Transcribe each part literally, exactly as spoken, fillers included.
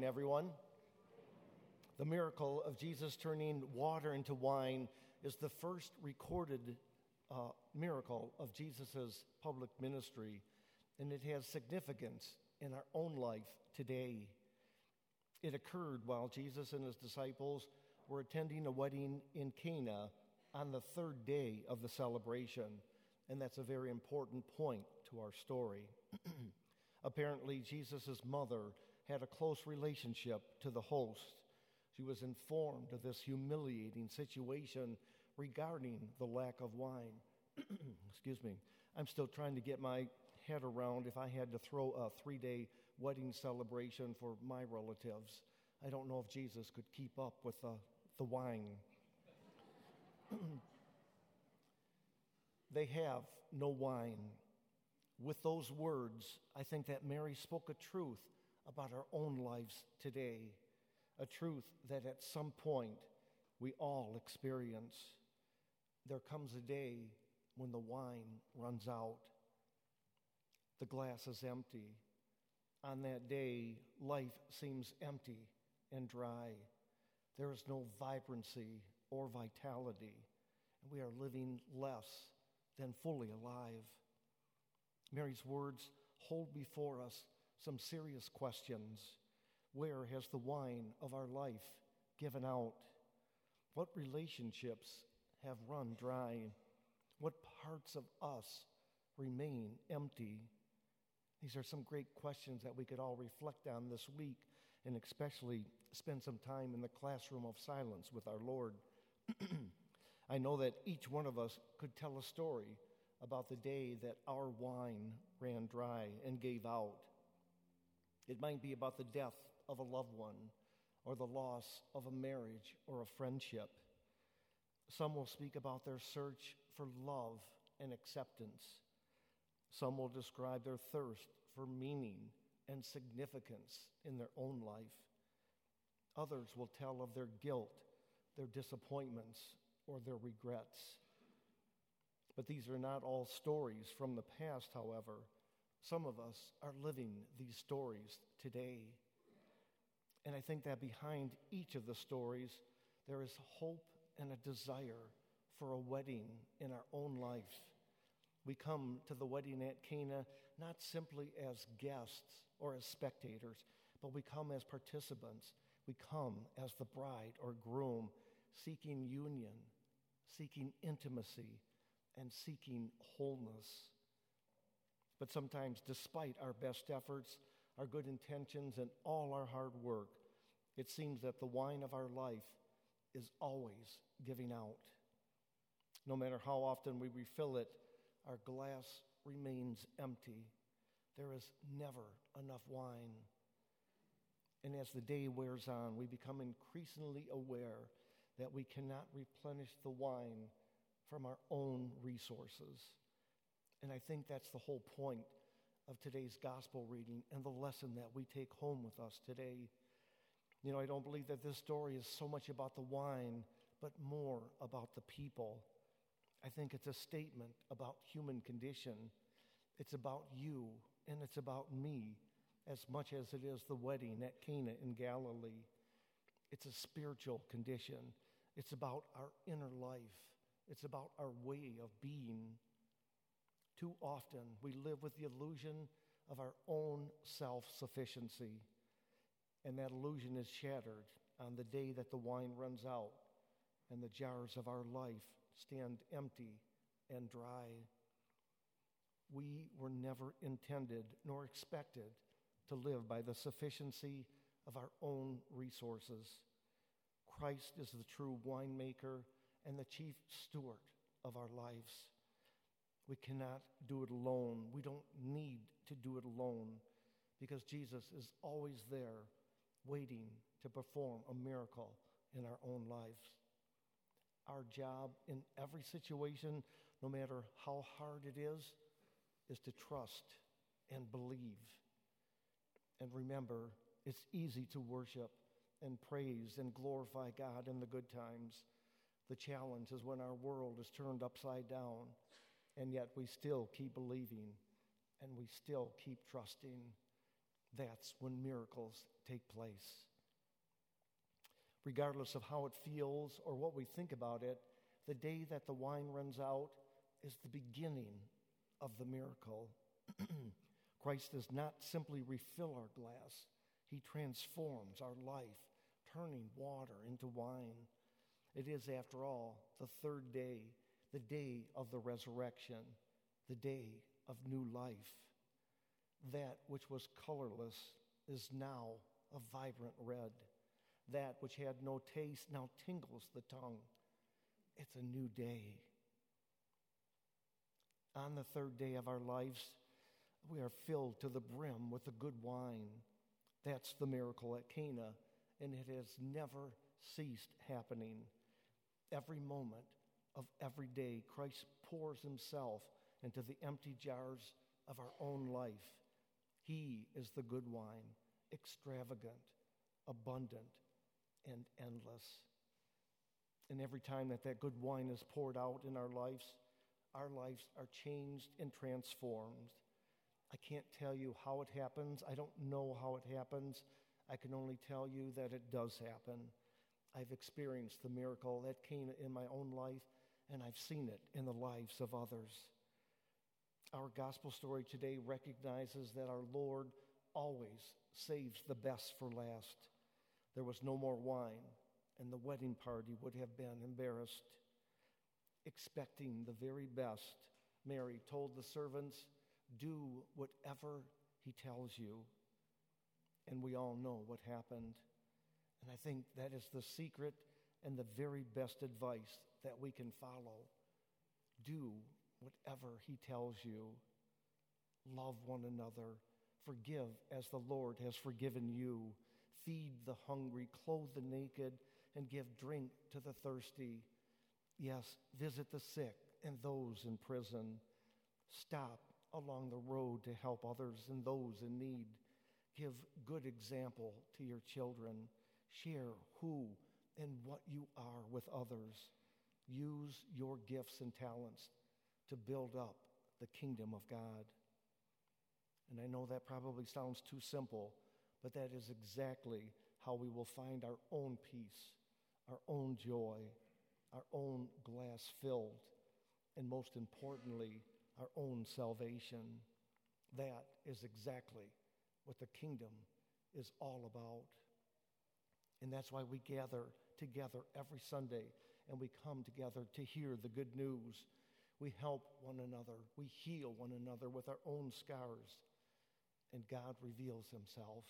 morning, everyone. The miracle of Jesus turning water into wine is the first recorded uh, miracle of Jesus' public ministry, and it has significance in our own life today. It occurred while Jesus and his disciples were attending a wedding in Cana on the third day of the celebration, and that's a very important point to our story. Apparently, Jesus' mother had a close relationship to the host. She was informed of this humiliating situation regarding the lack of wine. Excuse me. I'm still trying to get my head around if I had to throw a three-day wedding celebration for my relatives. I don't know if Jesus could keep up with the, the wine. They have no wine. With those words, I think that Mary spoke a truth about our own lives today, a truth that at some point we all experience. There comes a day when the wine runs out. The glass is empty. On that day, life seems empty and dry. There is no vibrancy or vitality, and we are living less than fully alive. Mary's words hold before us some serious questions. Where has the wine of our life given out? What relationships have run dry? What parts of us remain empty? These are some great questions that we could all reflect on this week, and especially spend some time in the classroom of silence with our Lord. I know that each one of us could tell a story about the day that our wine ran dry and gave out. It might be about the death of a loved one, or the loss of a marriage or a friendship. Some will speak about their search for love and acceptance. Some will describe their thirst for meaning and significance in their own life. Others will tell of their guilt, their disappointments, or their regrets. But these are not all stories from the past, however. Some of us are living these stories today. And I think that behind each of the stories, there is hope and a desire for a wedding in our own life. We come to the wedding at Cana not simply as guests or as spectators, but we come as participants. We come as the bride or groom, seeking union, seeking intimacy, and seeking wholeness. But sometimes, despite our best efforts, our good intentions, and all our hard work, it seems that the wine of our life is always giving out. No matter how often we refill it, our glass remains empty. There is never enough wine. And as the day wears on, we become increasingly aware that we cannot replenish the wine from our own resources. And I think that's the whole point of today's gospel reading and the lesson that we take home with us today. You know, I don't believe that this story is so much about the wine, but more about the people. I think it's a statement about human condition. It's about you and it's about me as much as it is the wedding at Cana in Galilee. It's a spiritual condition. It's about our inner life. It's about our way of being. Too often, we live with the illusion of our own self-sufficiency, and that illusion is shattered on the day that the wine runs out and the jars of our life stand empty and dry. We were never intended nor expected to live by the sufficiency of our own resources. Christ is the true winemaker and the chief steward of our lives. We cannot do it alone. We don't need to do it alone because Jesus is always there waiting to perform a miracle in our own lives. Our job in every situation, no matter how hard it is, is to trust and believe. And remember, it's easy to worship and praise and glorify God in the good times. The challenge is when our world is turned upside down, and yet we still keep believing and we still keep trusting. That's when miracles take place. Regardless of how it feels or what we think about it, the day that the wine runs out is the beginning of the miracle. Christ does not simply refill our glass. He transforms our life, turning water into wine. It is, after all, the third day, the day of the resurrection, the day of new life. That which was colorless is now a vibrant red. That which had no taste now tingles the tongue. It's a new day. On the third day of our lives, we are filled to the brim with the good wine. That's the miracle at Cana, and it has never ceased happening. Every moment of every day, Christ pours himself into the empty jars of our own life. He is the good wine, extravagant, abundant, and endless. And every time that that good wine is poured out in our lives, our lives are changed and transformed. I can't tell you how it happens. I don't know how it happens. I can only tell you that it does happen. I've experienced the miracle that came in my own life, and I've seen it in the lives of others. Our gospel story today recognizes that our Lord always saves the best for last. There was no more wine, and the wedding party would have been embarrassed. Expecting the very best, Mary told the servants, "Do whatever he tells you." And we all know what happened. And I think that is the secret and the very best advice that we can follow. Do whatever he tells you. Love one another. Forgive as the Lord has forgiven you. Feed the hungry, clothe the naked, and give drink to the thirsty. Yes, visit the sick and those in prison. Stop along the road to help others and those in need. Give good example to your children. Share who and what you are with others. Use your gifts and talents to build up the kingdom of God. And I know that probably sounds too simple, but that is exactly how we will find our own peace, our own joy, our own glass filled, and most importantly, our own salvation. That is exactly what the kingdom is all about. And that's why we gather together every Sunday, and we come together to hear the good news. We help one another. We heal one another with our own scars, and God reveals himself.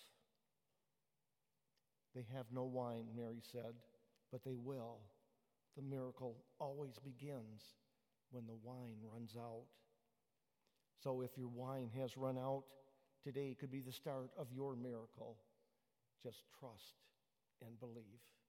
They have no wine, Mary said, but they will. The miracle always begins when the wine runs out. So if your wine has run out, today could be the start of your miracle. Just trust and believe.